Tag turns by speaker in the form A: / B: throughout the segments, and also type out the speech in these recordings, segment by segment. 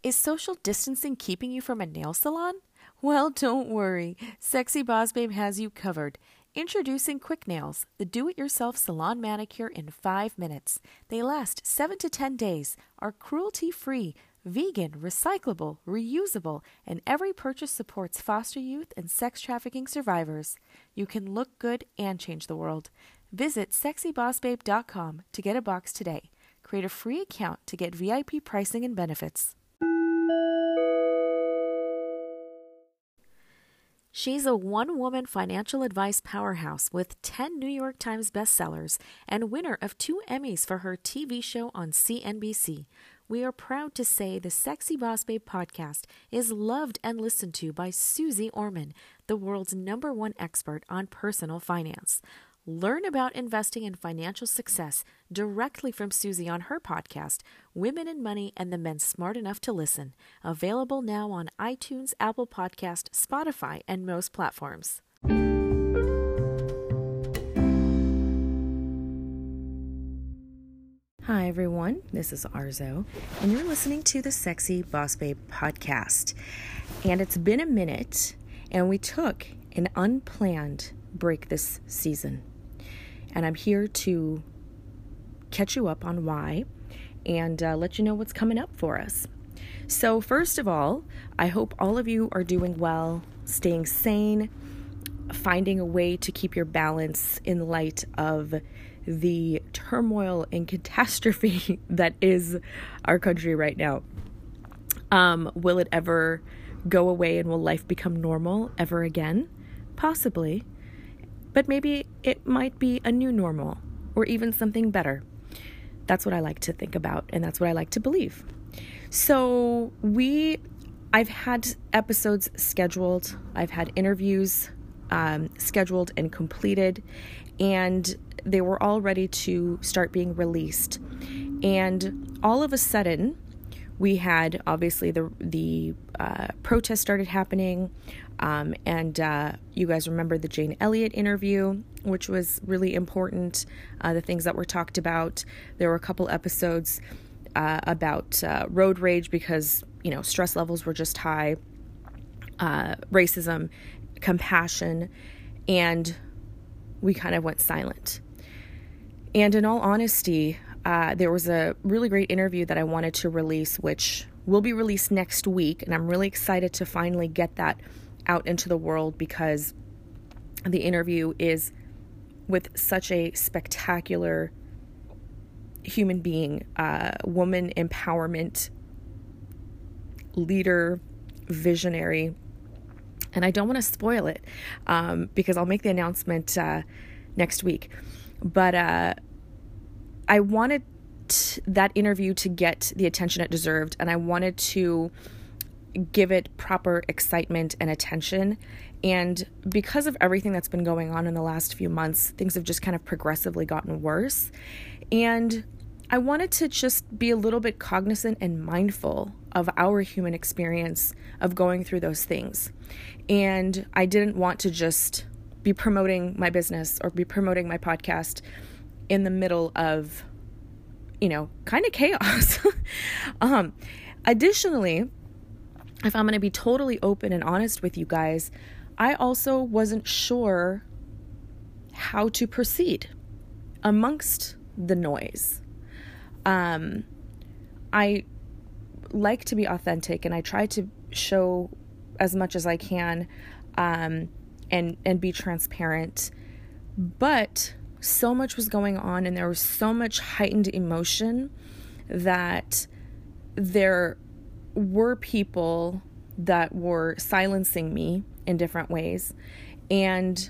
A: Is social distancing keeping you from a nail salon? Well, don't worry. Sexy Boss Babe has you covered. Introducing Quick Nails, the do-it-yourself salon manicure in 5 minutes. They last 7 to 10 days, are cruelty-free, vegan, recyclable, reusable, and every purchase supports foster youth and sex trafficking survivors. You can look good and change the world. Visit sexybossbabe.com to get a box today. Create a free account to get VIP pricing and benefits. She's a one-woman financial advice powerhouse with 10 New York Times bestsellers and winner of 2 Emmys for her TV show on CNBC. We are proud to say the Sexy Boss Babe podcast is loved and listened to by Susie Orman, the world's #1 expert on personal finance. Learn about investing and financial success directly from Susie on her podcast, Women in Money and the Men Smart Enough to Listen. Available now on iTunes, Apple Podcast, Spotify, and most platforms. Hi, everyone. This is Arzo, and you're listening to the Sexy Boss Babe podcast. And it's been a minute, and we took an unplanned break this season. And I'm here to catch you up on why and let you know what's coming up for us. So first of all, I hope all of you are doing well, staying sane, finding a way to keep your balance in light of the turmoil and catastrophe that is our country right now. Will it ever go away and will life become normal ever again? Possibly. But maybe it might be a new normal or even something better. That's what I like to think about, and that's what I like to believe. So I've had episodes scheduled. I've had interviews scheduled and completed, and they were all ready to start being released. And all of a sudden, we had obviously the protest started happening. And you guys remember the Jane Elliott interview, which was really important. The things that were talked about. There were a couple episodes about road rage because, stress levels were just high, racism, compassion, and we kind of went silent. And in all honesty, there was a really great interview that I wanted to release, which will be released next week. And I'm really excited to finally get that out into the world because the interview is with such a spectacular human being, woman empowerment leader, visionary. And I don't want to spoil it because I'll make the announcement next week. But I wanted that interview to get the attention it deserved, and I wanted to give it proper excitement and attention. And because of everything that's been going on in the last few months, things have just kind of progressively gotten worse. And I wanted to just be a little bit cognizant and mindful of our human experience of going through those things. And I didn't want to just be promoting my business or be promoting my podcast in the middle of, kind of chaos. Additionally, if I'm going to be totally open and honest with you guys, I also wasn't sure how to proceed amongst the noise. I like to be authentic, and I try to show as much as I can, and be transparent. But so much was going on, and there was so much heightened emotion that there were people that were silencing me in different ways. And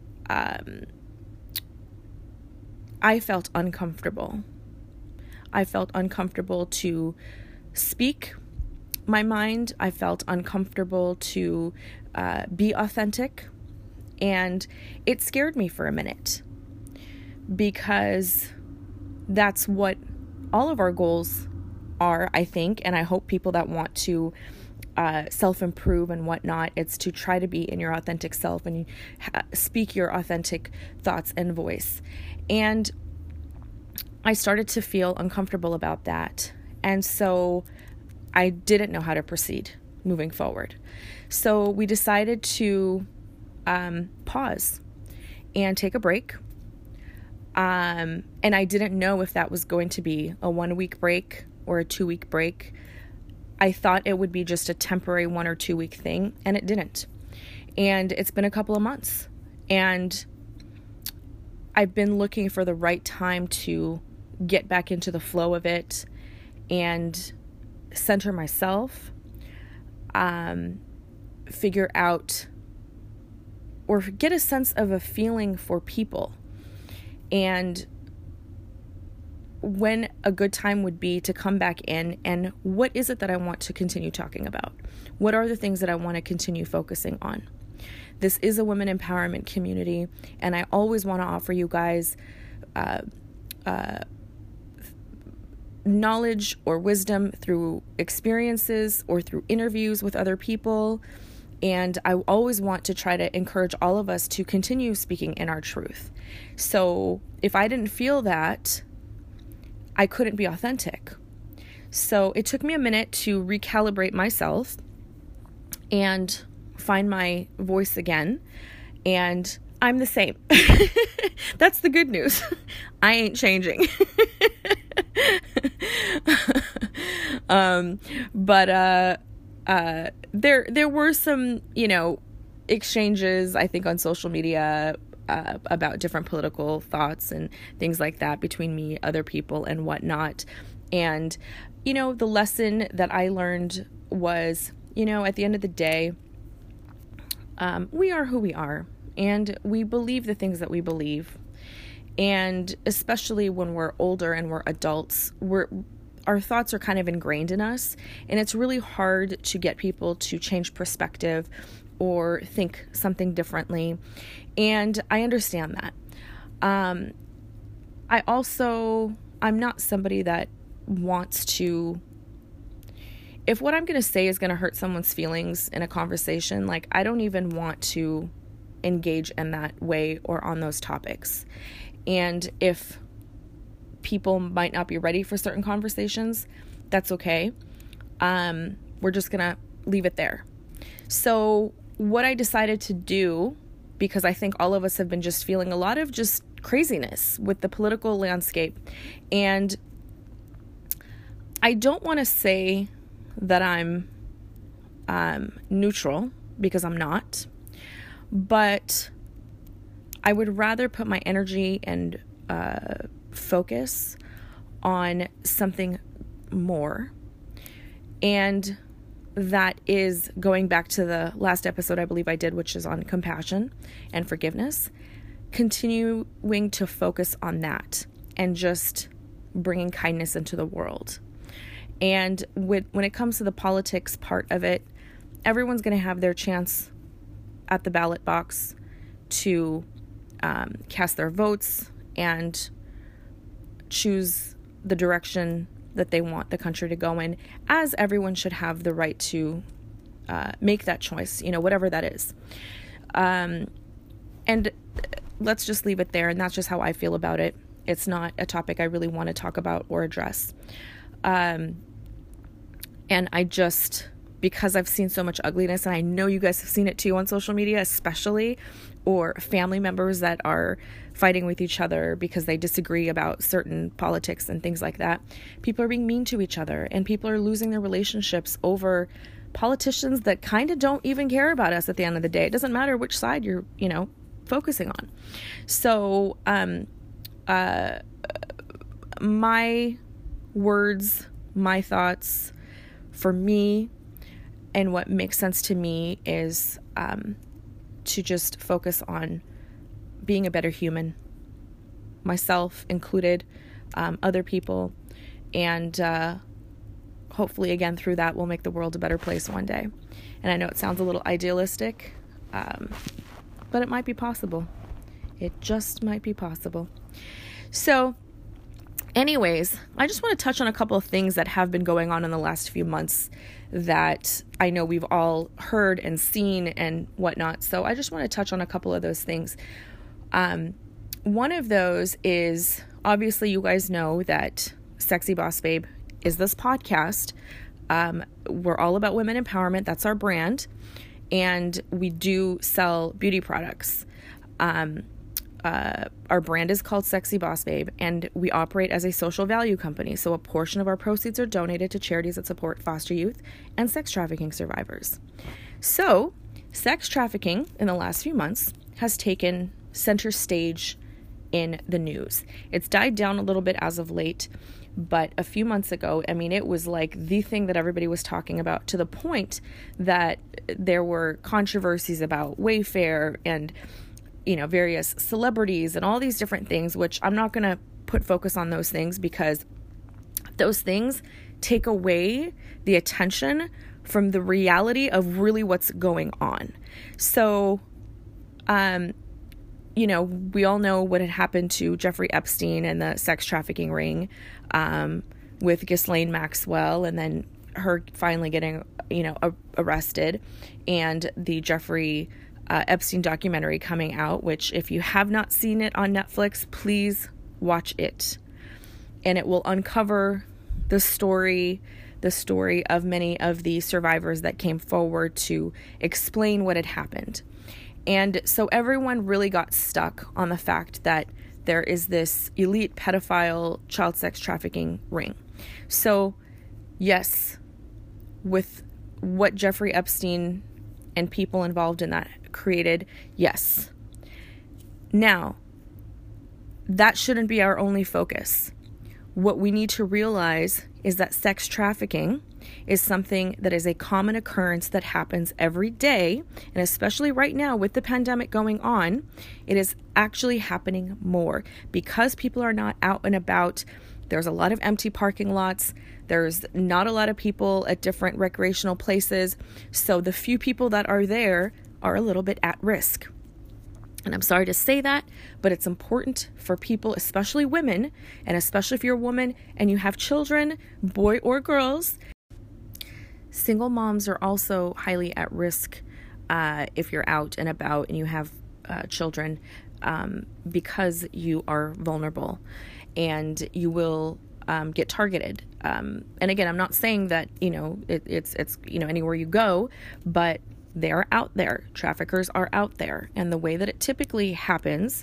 A: I felt uncomfortable. I felt uncomfortable to speak my mind. I felt uncomfortable to be authentic. And it scared me for a minute because that's what all of our goals are, I think. And I hope people that want to self-improve and whatnot, it's to try to be in your authentic self and speak your authentic thoughts and voice. And I started to feel uncomfortable about that. And so I didn't know how to proceed moving forward. So we decided to pause and take a break. And I didn't know if that was going to be a 1-week break or a 2-week break. I thought it would be just a temporary 1 or 2 week thing, and it didn't. And it's been a couple of months, and I've been looking for the right time to get back into the flow of it and center myself, figure out or get a sense of a feeling for people, and when a good time would be to come back in, and what is it that I want to continue talking about? What are the things that I want to continue focusing on? This is a women empowerment community, and I always want to offer you guys knowledge or wisdom through experiences or through interviews with other people. And I always want to try to encourage all of us to continue speaking in our truth. So if I didn't feel that, I couldn't be authentic. So it took me a minute to recalibrate myself and find my voice again. And I'm the same. That's the good news. I ain't changing. But there were some, exchanges, I think, on social media about different political thoughts and things like that between me, other people, and whatnot. And, the lesson that I learned was, at the end of the day, we are who we are, and we believe the things that we believe. And especially when we're older and we're adults, our thoughts are kind of ingrained in us, and it's really hard to get people to change perspective or think something differently. And I understand that. I'm not somebody that wants to, if what I'm going to say is going to hurt someone's feelings in a conversation, I don't even want to engage in that way or on those topics. And if people might not be ready for certain conversations, that's okay. We're just going to leave it there. So what I decided to do, because I think all of us have been just feeling a lot of just craziness with the political landscape, and I don't want to say that I'm neutral, because I'm not, but I would rather put my energy and focus on something more. And that is going back to the last episode I believe I did, which is on compassion and forgiveness, continuing to focus on that and just bringing kindness into the world. And when it comes to the politics part of it, everyone's going to have their chance at the ballot box to cast their votes and choose the direction that they want the country to go in, as everyone should have the right to make that choice, whatever that is. And let's just leave it there. And that's just how I feel about it. It's not a topic I really want to talk about or address. And I just, because I've seen so much ugliness, and I know you guys have seen it too on social media, especially, or family members that are fighting with each other because they disagree about certain politics and things like that. People are being mean to each other, and people are losing their relationships over politicians that kind of don't even care about us at the end of the day. It doesn't matter which side you're, focusing on. So, my words, my thoughts, for me, and what makes sense to me is to just focus on being a better human, myself included, other people, and hopefully, again, through that, we'll make the world a better place one day. And I know it sounds a little idealistic, but it might be possible. It just might be possible. So, anyways, I just want to touch on a couple of things that have been going on in the last few months that I know we've all heard and seen and whatnot. So I just want to touch on a couple of those things. One of those is, obviously you guys know that Sexy Boss Babe is this podcast We're all about women empowerment. That's our brand. And we do sell beauty products. Our brand is called Sexy Boss Babe, and we operate as a social value company. So a portion of our proceeds are donated to charities that support foster youth and sex trafficking survivors. So sex trafficking in the last few months has taken center stage in the news. It's died down a little bit as of late, but a few months ago, I mean, it was like the thing that everybody was talking about, to the point that there were controversies about Wayfair and, you know, various celebrities and all these different things, which I'm not going to put focus on those things, because those things take away the attention from the reality of really what's going on. So, you know, we all know what had happened to Jeffrey Epstein and the sex trafficking ring, with Ghislaine Maxwell, and then her finally getting, you know, arrested, and the Jeffrey Epstein documentary coming out, which, if you have not seen it on Netflix, please watch it. And it will uncover the story of many of the survivors that came forward to explain what had happened. And so everyone really got stuck on the fact that there is this elite pedophile child sex trafficking ring. So, yes, with what Jeffrey Epstein and people involved in that created, yes. Now, that shouldn't be our only focus. What we need to realize is that sex trafficking is something that is a common occurrence that happens every day, and especially right now with the pandemic going on, it is actually happening more because people are not out and about. There's a lot of empty parking lots. There's not a lot of people at different recreational places. So the few people that are there are a little bit at risk. And I'm sorry to say that, but it's important for people, especially women, and especially if you're a woman and you have children, boy or girls. Single moms are also highly at risk if you're out and about and you have children, because you are vulnerable and you will get targeted. And again, I'm not saying that, you know, it's you know, anywhere you go, but they are out there. Traffickers are out there. And the way that it typically happens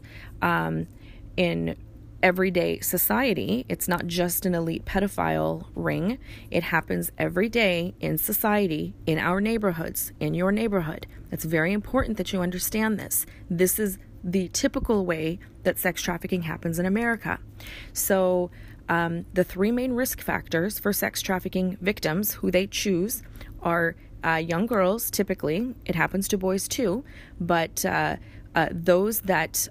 A: in everyday society, it's not just an elite pedophile ring. It happens every day in society, in our neighborhoods, in your neighborhood. It's very important that you understand this. This is the typical way that sex trafficking happens in America. So the three main risk factors for sex trafficking victims, who they choose, are young girls. Typically, it happens to boys too, but those that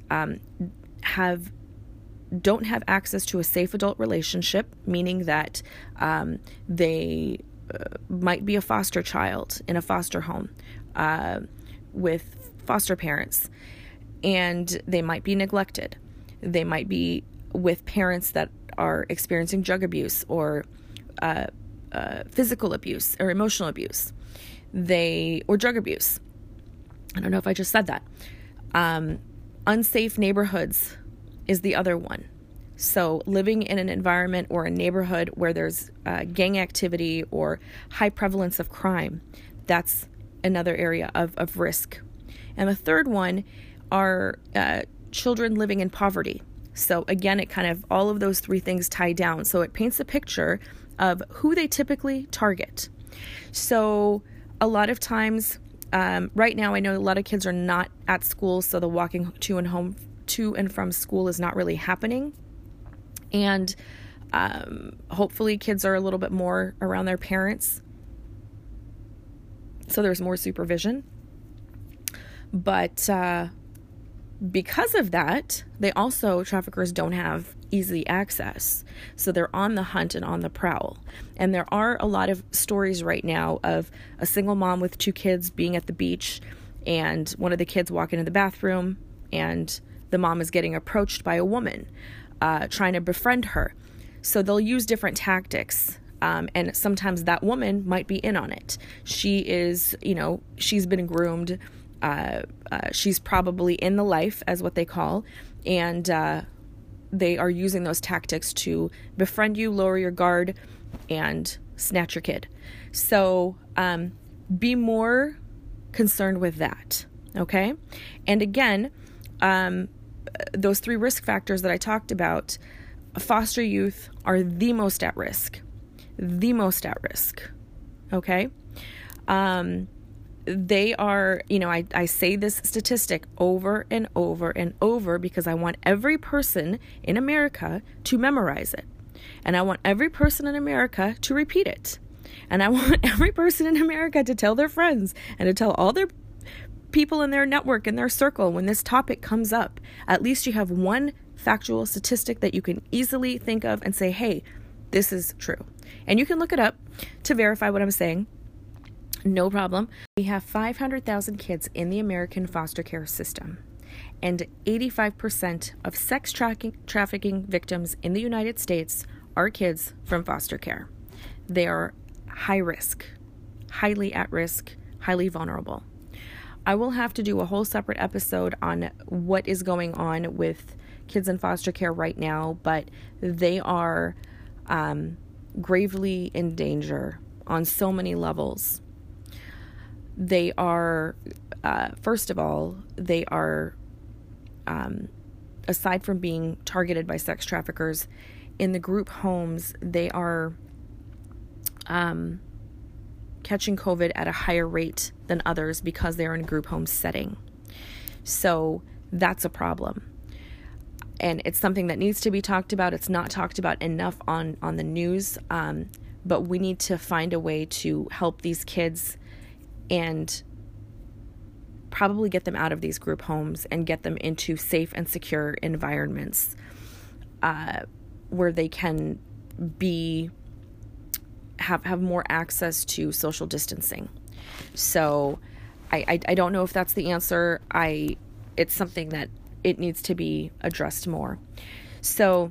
A: don't have access to a safe adult relationship, meaning that they might be a foster child in a foster home with foster parents, and they might be neglected. They might be with parents that are experiencing drug abuse or physical abuse or emotional abuse, or drug abuse. I don't know if I just said that. Unsafe neighborhoods is the other one. So living in an environment or a neighborhood where there's gang activity or high prevalence of crime, that's another area of risk. And the third one are children living in poverty. So again, it kind of, all of those three things tie down. So it paints a picture of who they typically target. So a lot of times, right now, I know a lot of kids are not at school, so the walking to and from school is not really happening. And hopefully kids are a little bit more around their parents, so there's more supervision. But because of that, traffickers don't have easy access. So they're on the hunt and on the prowl. And there are a lot of stories right now of a single mom with 2 kids being at the beach, and one of the kids walking in the bathroom, and the mom is getting approached by a woman trying to befriend her. So they'll use different tactics. And sometimes that woman might be in on it. She is, she's been groomed. She's probably in the life, as what they call, and they are using those tactics to befriend you, lower your guard, and snatch your kid. So be more concerned with that, okay? And again, those 3 risk factors that I talked about, foster youth are the most at risk, okay? They are, I say this statistic over and over and over because I want every person in America to memorize it. And I want every person in America to repeat it. And I want every person in America to tell their friends and to tell all their people in their network, in their circle, when this topic comes up. At least you have one factual statistic that you can easily think of and say, hey, this is true. And you can look it up to verify what I'm saying. No problem. We have 500,000 kids in the American foster care system, and 85% of sex trafficking victims in the United States are kids from foster care. They are high risk, highly at risk, highly vulnerable. I will have to do a whole separate episode on what is going on with kids in foster care right now, but they are gravely in danger on so many levels. They are, first of all, they are, aside from being targeted by sex traffickers, in the group homes, they are catching COVID at a higher rate than others because they're in a group home setting. So that's a problem. And it's something that needs to be talked about. It's not talked about enough on the news, but we need to find a way to help these kids and probably get them out of these group homes and get them into safe and secure environments where they can have more access to social distancing. So I don't know if that's the answer. It's something that it needs to be addressed more. So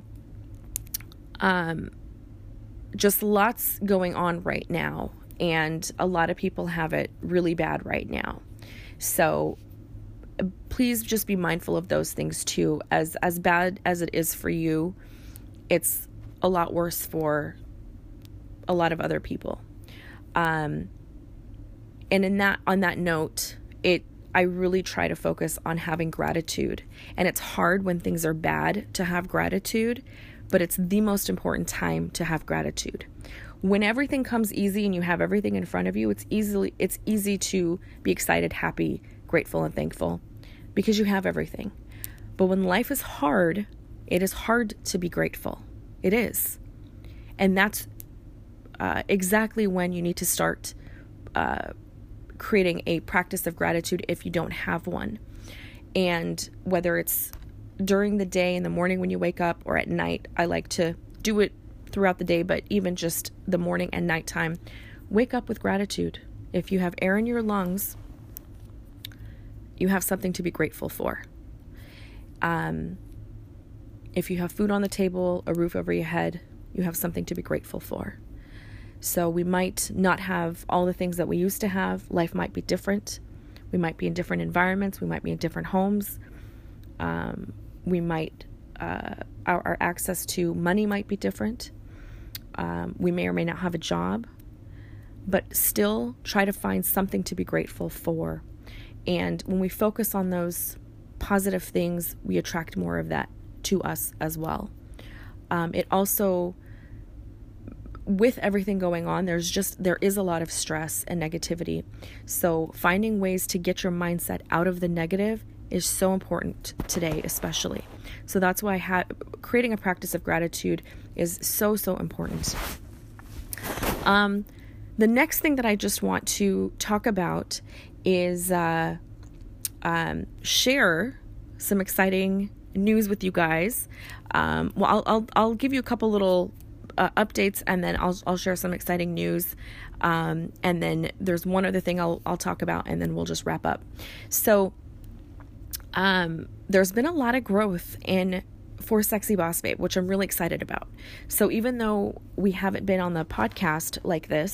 A: just lots going on right now. And a lot of people have it really bad right now. So please just be mindful of those things too. As bad as it is for you, it's a lot worse for a lot of other people. And on that note, I really try to focus on having gratitude. And it's hard when things are bad to have gratitude, but it's the most important time to have gratitude. When everything comes easy and you have everything in front of you, it's easy to be excited, happy, grateful, and thankful because you have everything. But when life is hard, it is hard to be grateful. It is. And that's exactly when you need to start creating a practice of gratitude if you don't have one. And whether it's during the day, in the morning when you wake up, or at night, I like to do it throughout the day, but even just the morning and nighttime, wake up with gratitude. If you have air in your lungs, you have something to be grateful for. If you have food on the table, a roof over your head, you have something to be grateful for. So we might not have all the things that we used to have. Life might be different. We might be in different environments. We might be in different homes. We might, our access to money might be different. We may or may not have a job, but still try to find something to be grateful for. And when we focus on those positive things, we attract more of that to us as well. It also, with everything going on, there is a lot of stress and negativity. So finding ways to get your mindset out of the negative is so important today, especially. So that's why creating a practice of gratitude is so, so important. The next thing that I just want to talk about is share some exciting news with you guys. I'll give you a couple little updates, and then I'll share some exciting news. And then there's one other thing I'll talk about, and then we'll just wrap up. So there's been a lot of growth for Sexy Boss Babe, which I'm really excited about. So even though we haven't been on the podcast like this,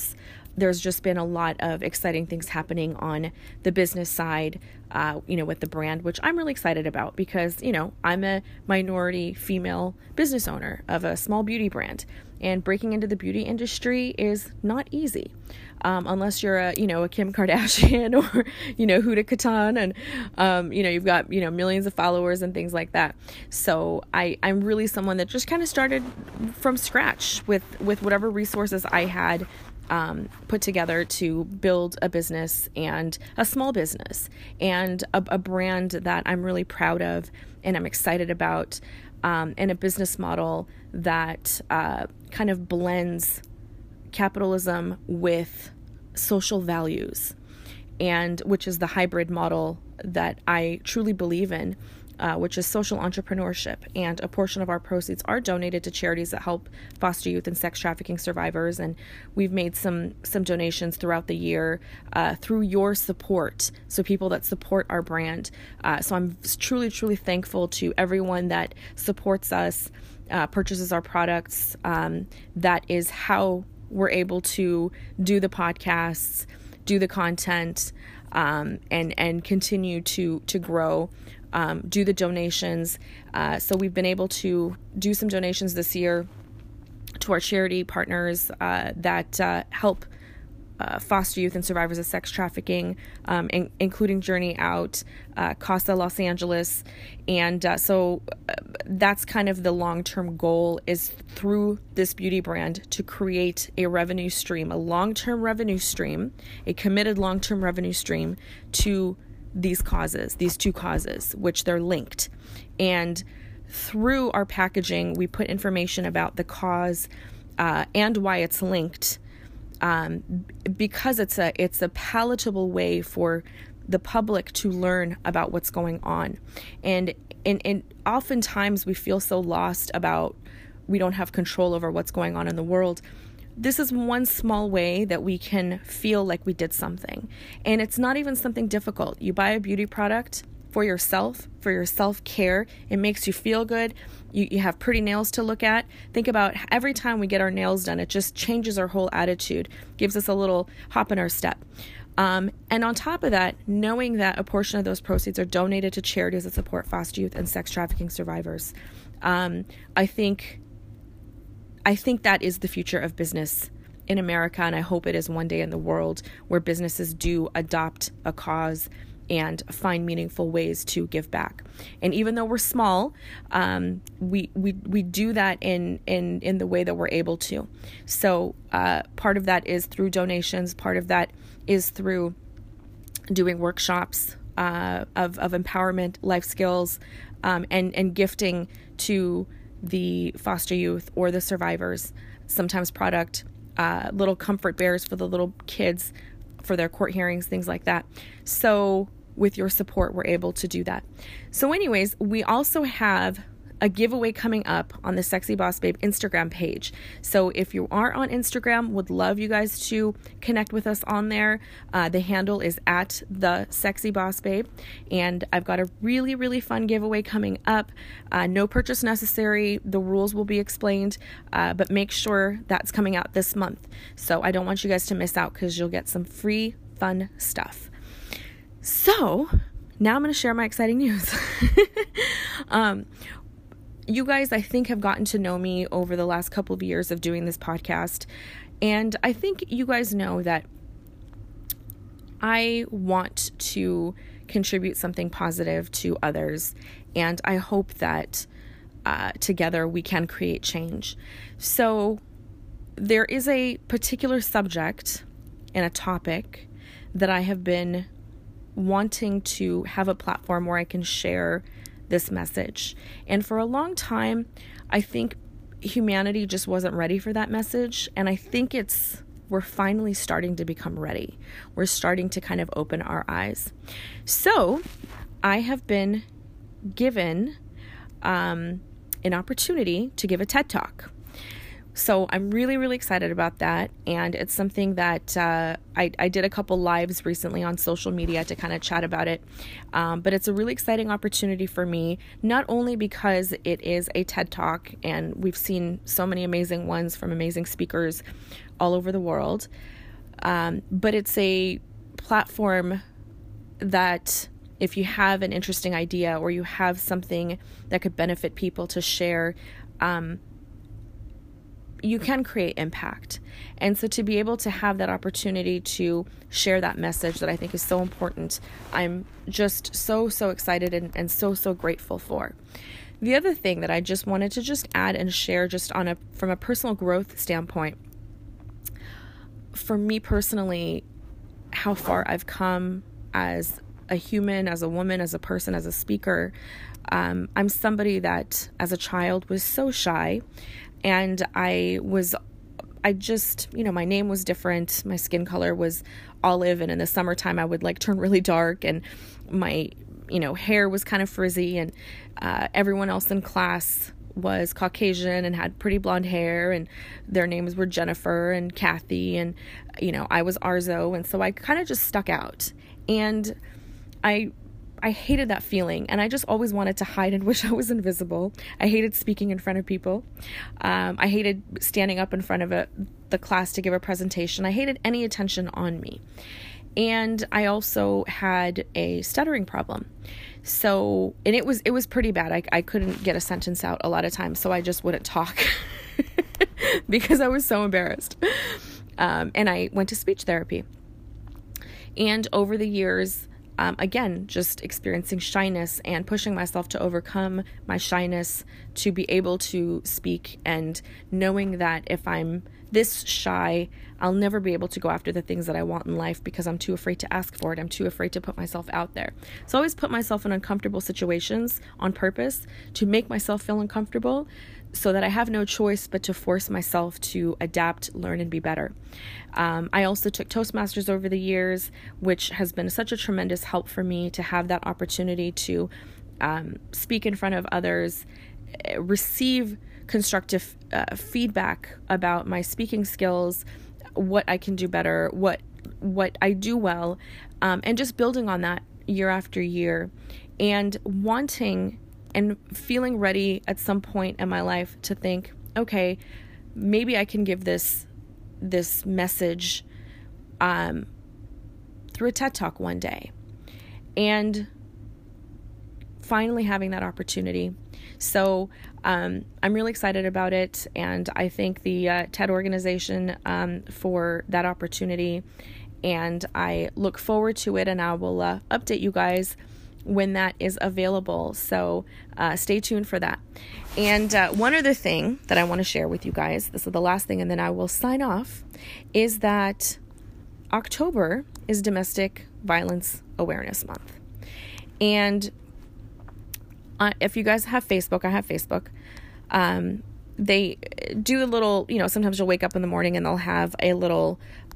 A: there's just been a lot of exciting things happening on the business side, with the brand, which I'm really excited about because, I'm a minority female business owner of a small beauty brand, and breaking into the beauty industry is not easy. Unless you're a Kim Kardashian or, Huda Kattan and, you've got, millions of followers and things like that. So I'm really someone that just kind of started from scratch with whatever resources I had put together to build a business, and a small business, and a brand that I'm really proud of and I'm excited about, and a business model that kind of blends capitalism with social values, and which is the hybrid model that I truly believe in, which is social entrepreneurship. And a portion of our proceeds are donated to charities that help foster youth and sex trafficking survivors. And we've made some donations throughout the year through your support. So people that support our brand. So I'm truly, truly thankful to everyone that supports us, purchases our products. That is how we're able to do the podcasts, do the content, and continue to grow. Do the donations. So we've been able to do some donations this year to our charity partners that help foster youth and survivors of sex trafficking, including Journey Out, Casa Los Angeles. And so that's kind of the long-term goal, is through this beauty brand to create a revenue stream, a long-term revenue stream, a committed long-term revenue stream to these two causes, which they're linked. And through our packaging, we put information about the cause and why it's linked, because it's a palatable way for the public to learn about what's going on. And oftentimes we feel so lost about, we don't have control over what's going on in the world. This is one small way that we can feel like we did something. And it's not even something difficult. You buy a beauty product for yourself, for your self-care. It makes you feel good. You have pretty nails to look at. Think about every time we get our nails done, it just changes our whole attitude, gives us a little hop in our step. And on top of that, knowing that a portion of those proceeds are donated to charities that support foster youth and sex trafficking survivors. I think that is the future of business in America, and I hope it is one day in the world, where businesses do adopt a cause and find meaningful ways to give back. And even though we're small, we do that in the way that we're able to. So part of that is through donations. Part of that is through doing workshops of empowerment, life skills, and gifting to the foster youth or the survivors, sometimes product, little comfort bears for the little kids for their court hearings, things like that. So with your support, we're able to do that. So anyways, we also have a giveaway coming up on the Sexy Boss Babe Instagram page. So if you are on Instagram, would love you guys to connect with us on there. The handle is at the Sexy Boss Babe, and I've got a really, really fun giveaway coming up. No purchase necessary. The rules will be explained, but make sure that's coming out this month. So I don't want you guys to miss out, because you'll get some free, fun stuff. So now I'm going to share my exciting news. You guys, I think, have gotten to know me over the last couple of years of doing this podcast. And I think you guys know that I want to contribute something positive to others. And I hope that together we can create change. So there is a particular subject and a topic that I have been wanting to have a platform where I can share this message. And for a long time, I think humanity just wasn't ready for that message. And I think we're finally starting to become ready. We're starting to kind of open our eyes. So I have been given an opportunity to give a TED Talk. So I'm really, really excited about that. And it's something that I did a couple lives recently on social media to kind of chat about it. But it's a really exciting opportunity for me, not only because it is a TED Talk and we've seen so many amazing ones from amazing speakers all over the world, But it's a platform that if you have an interesting idea or you have something that could benefit people to share, you can create impact. And so to be able to have that opportunity to share that message that I think is so important, I'm just so excited and so grateful for. The other thing that I just wanted to just add and share just from a personal growth standpoint, for me personally, how far I've come as a human, as a woman, as a person, as a speaker. I'm somebody that as a child was so shy, and my name was different. My skin color was olive, and in the summertime I would turn really dark, and my, hair was kind of frizzy, and everyone else in class was Caucasian and had pretty blonde hair, and their names were Jennifer and Kathy, and, I was Arzo. And so I kind of just stuck out, and I hated that feeling, and I just always wanted to hide and wish I was invisible. I hated speaking in front of people. I hated standing up in front of the class to give a presentation. I hated any attention on me. And I also had a stuttering problem. So, and it was pretty bad. I couldn't get a sentence out a lot of times, so I just wouldn't talk because I was so embarrassed. And I went to speech therapy. And over the years, again, just experiencing shyness and pushing myself to overcome my shyness to be able to speak, and knowing that if I'm this shy, I'll never be able to go after the things that I want in life because I'm too afraid to ask for it. I'm too afraid to put myself out there. So I always put myself in uncomfortable situations on purpose to make myself feel uncomfortable, so that I have no choice but to force myself to adapt, learn, and be better. I also took Toastmasters over the years, which has been such a tremendous help for me to have that opportunity to speak in front of others, receive constructive feedback about my speaking skills, what I can do better, what I do well, and just building on that year after year, and wanting and feeling ready at some point in my life to think, okay, maybe I can give this message through a TED Talk one day, and finally having that opportunity. So I'm really excited about it, and I thank the TED organization for that opportunity, and I look forward to it, and I will update you guys when that is available. So stay tuned for that. And one other thing that I want to share with you guys, this is the last thing, and then I will sign off, is that October is Domestic Violence Awareness Month. And if you guys have Facebook, I have Facebook. They do a little, sometimes you'll wake up in the morning and they'll have a little,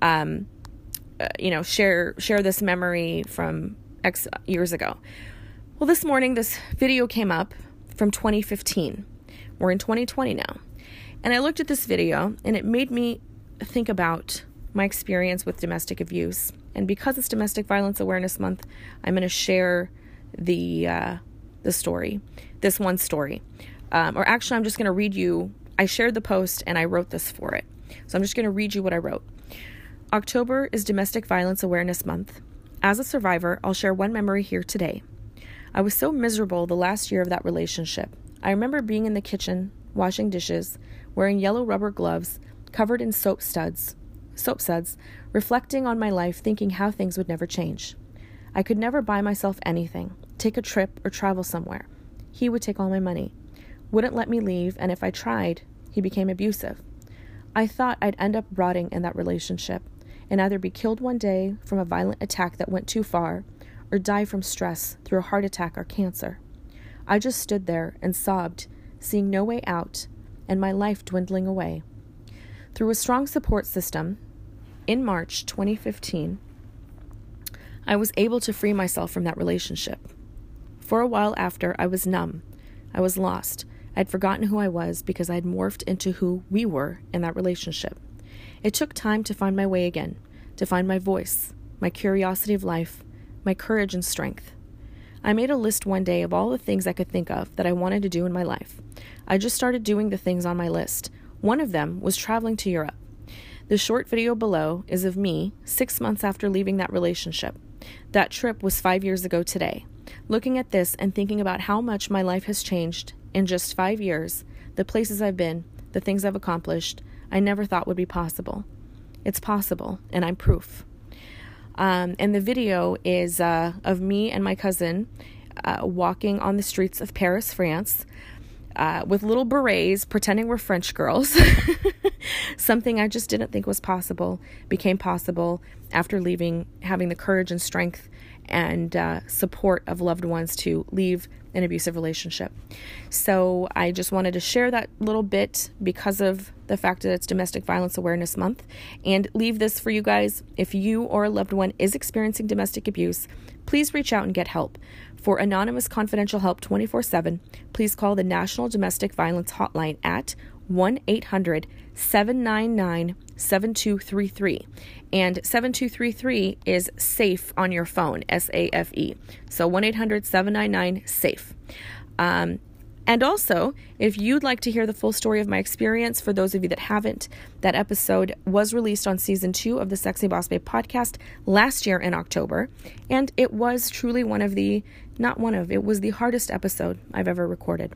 A: share this memory from X years ago. Well, this morning, this video came up from 2015. We're in 2020 now. And I looked at this video, and it made me think about my experience with domestic abuse. And because it's Domestic Violence Awareness Month, I'm going to share the story, this one story. Or actually, I'm just going to read you. I shared the post, and I wrote this for it. So I'm just going to read you what I wrote. October is Domestic Violence Awareness Month. As a survivor, I'll share one memory here today. I was so miserable the last year of that relationship. I remember being in the kitchen, washing dishes, wearing yellow rubber gloves, covered in soap suds, reflecting on my life, thinking how things would never change. I could never buy myself anything, take a trip, or travel somewhere. He would take all my money, wouldn't let me leave, and if I tried, he became abusive. I thought I'd end up rotting in that relationship, and either be killed one day from a violent attack that went too far, or die from stress through a heart attack or cancer. I just stood there and sobbed, seeing no way out, and my life dwindling away. Through a strong support system, in March 2015, I was able to free myself from that relationship. For a while after, I was numb. I was lost. I'd forgotten who I was because I'd morphed into who we were in that relationship. It took time to find my way again, to find my voice, my curiosity of life, my courage and strength. I made a list one day of all the things I could think of that I wanted to do in my life. I just started doing the things on my list. One of them was traveling to Europe. The short video below is of me 6 months after leaving that relationship. That trip was 5 years ago today. Looking at this and thinking about how much my life has changed in just 5 years, the places I've been, the things I've accomplished, I never thought would be possible. It's possible, and I'm proof. And the video is of me and my cousin walking on the streets of Paris, France, with little berets, pretending we're French girls. Something I just didn't think was possible became possible after leaving, having the courage and strength and support of loved ones to leave an abusive relationship. So I just wanted to share that little bit because of the fact that it's Domestic Violence Awareness Month, and leave this for you guys. If you or a loved one is experiencing domestic abuse, please reach out and get help. For anonymous confidential help 24/7, please call the National Domestic Violence Hotline at 1-800-799-7233. And 7233 is SAFE on your phone, SAFE. So 1-800-799-SAFE. And also, if you'd like to hear the full story of my experience, for those of you that haven't, that episode was released on season 2 of the Sexy Boss Babe podcast last year in October. And it was truly it was the hardest episode I've ever recorded.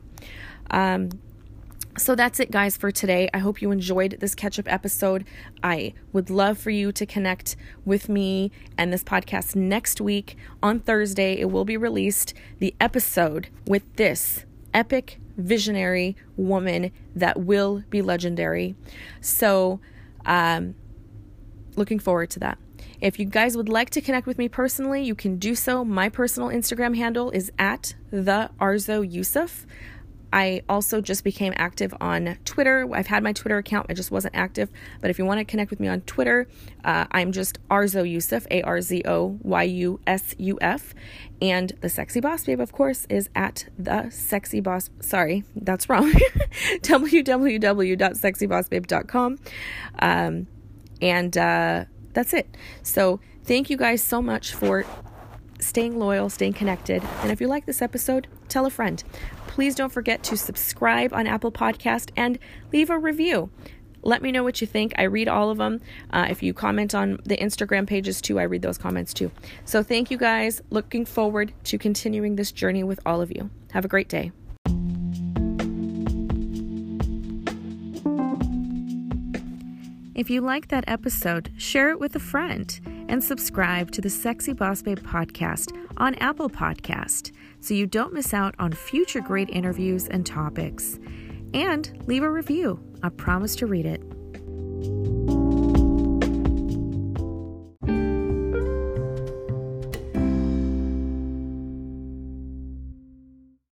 A: So that's it, guys, for today. I hope you enjoyed this catch-up episode. I would love for you to connect with me and this podcast next week. On Thursday, it will be released, the episode with this epic, visionary woman that will be legendary. So, looking forward to that. If you guys would like to connect with me personally, you can do so. My personal Instagram handle is at @thearzoyusuf. I also just became active on Twitter. I've had my Twitter account. I just wasn't active. But if you want to connect with me on Twitter, I'm just Arzo Yusuf, ARZOYUSUF. And the Sexy Boss Babe, of course, is at the Sexy Boss. Sorry, that's wrong. www.sexybossbabe.com. And that's it. So thank you guys so much for staying loyal, staying connected. And if you like this episode, tell a friend. Please don't forget to subscribe on Apple Podcast and leave a review. Let me know what you think. I read all of them. If you comment on the Instagram pages too, I read those comments too. So thank you guys. Looking forward to continuing this journey with all of you. Have a great day. If you like that episode, share it with a friend and subscribe to the Sexy Boss Babe podcast on Apple Podcast so you don't miss out on future great interviews and topics. And leave a review. I promise to read it.